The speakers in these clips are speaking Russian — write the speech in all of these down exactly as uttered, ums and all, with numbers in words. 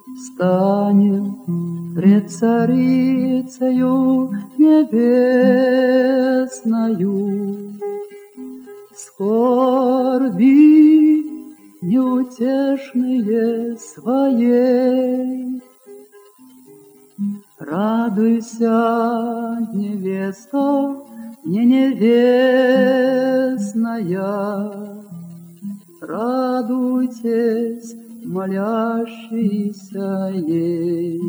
станем пред Царицею Небесною. Скорби неутешные своей радуйся, невеста, не невестная, радуйтесь, молящиеся ей.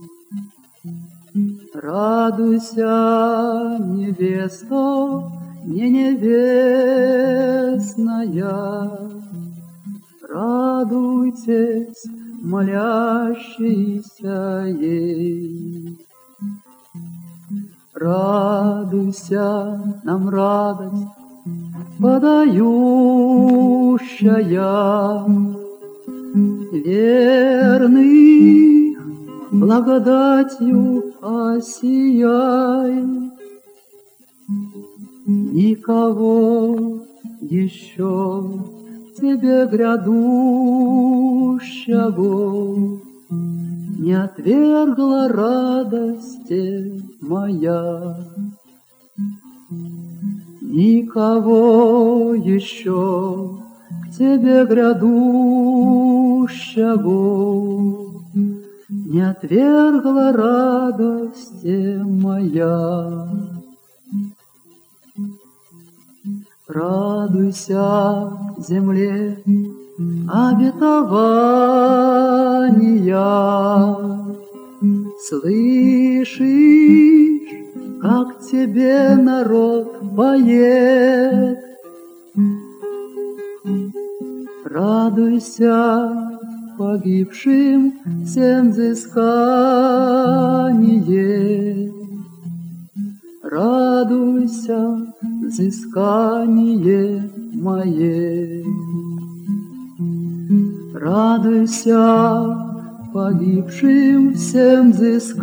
Радуйся, невеста, не невестная, радуйтесь, молящиеся ей. Радуйся, нам радость подающая, верный благодатью осияй. Никого еще тебе грядущего не отвергла радости моя. Никого еще к тебе грядущего не отвергла радости моя. Радуйся, земле, обетования. Слышишь, как тебе народ поет? Радуйся, погибшим всем взыскание. Радуйся, взыскание мое. Радуйся, погибшим всем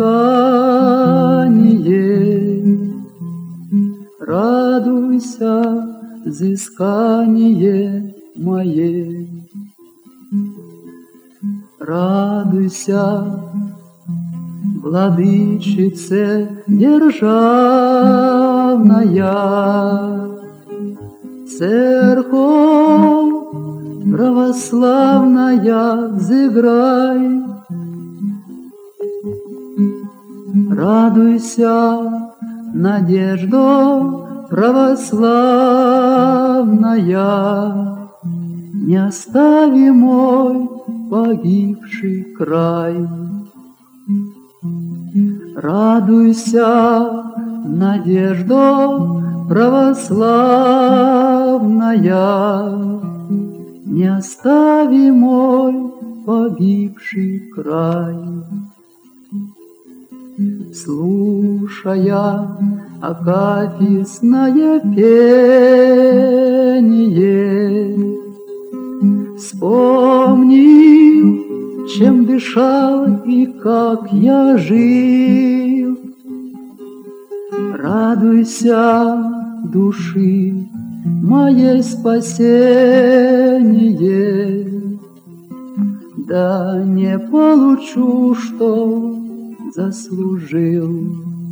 взыскание. Радуйся, взыскание мое. Радуйся, владычице державная, церковь православная, взыграй. Радуйся, надежда православная, не остави мой погибший край. Радуйся, надежда православная, не остави мой погибший край. Слушая акафистное пение, вспомни, чем дышал и как я жил. Радуйся, души моей спасение, да не получу, что заслужил.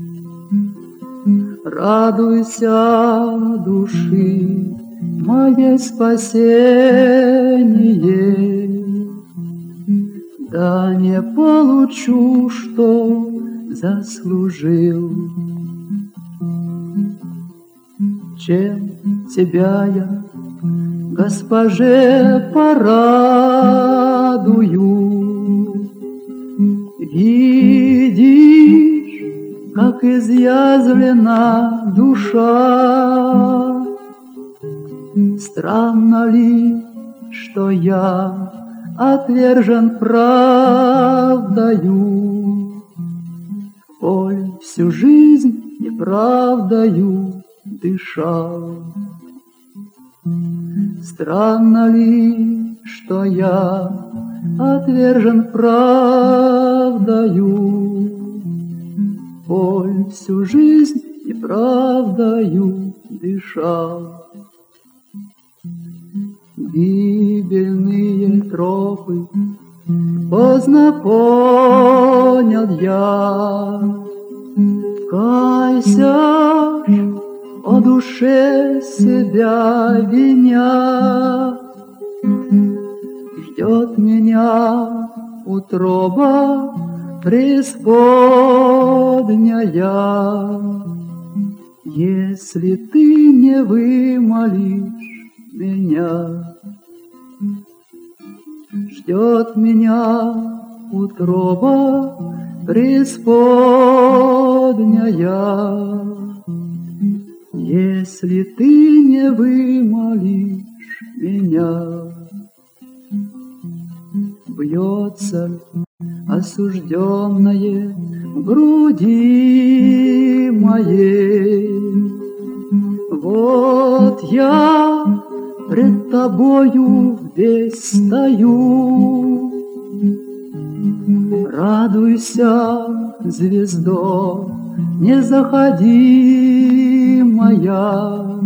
Радуйся, души моей спасение, да не получу, что заслужил. Чем тебя я, госпоже, порадую? Видишь, как изъязвлена душа. Странно ли, что я отвержен правдою, коль всю жизнь неправдою дышал? Странно ли, что я отвержен правдою, коль всю жизнь неправдою дышал? Гибельные тропы поздно понял я. Кайся ж, о душе себя виня, ждет меня утроба преисподняя. Если ты не вымолишь меня, ждет меня утроба преисподняя. Если ты не вымолишь меня, бьется осужденное в груди моей. Вот я пред тобою весь стою. Радуйся, звездо, не заходи моя,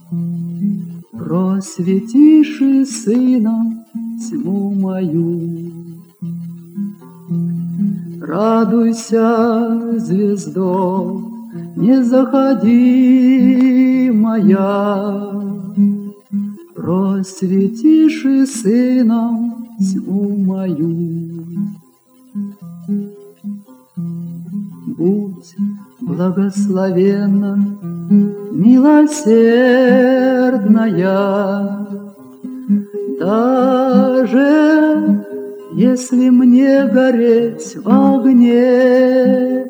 просветишь и сыном тьму мою. Радуйся, звездо, не заходи моя, просветишь и сыном тьму мою. Будь благословенна, милосердная, даже если мне гореть в огне.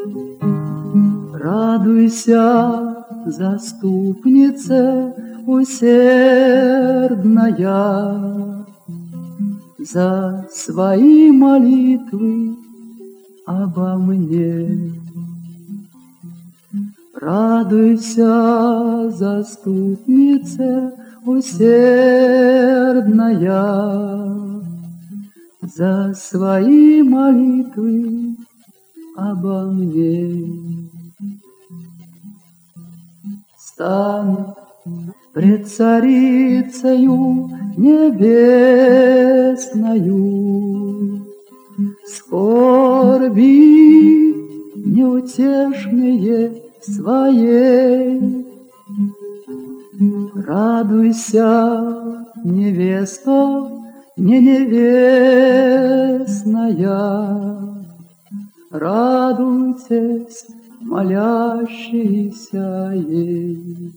Радуйся, заступница усердная, за свои молитвы обо мне. Радуйся, заступница усердная, за свои молитвы обо мне. Стань пред царицею небесною, скорби неутешные своей. Радуйся, невеста, не невестная, радуйтесь, молящиеся ей.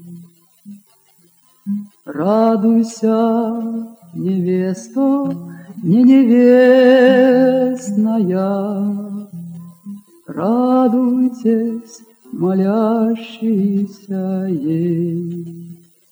Радуйся, невеста, не невестная, радуйтесь, молящиеся ей.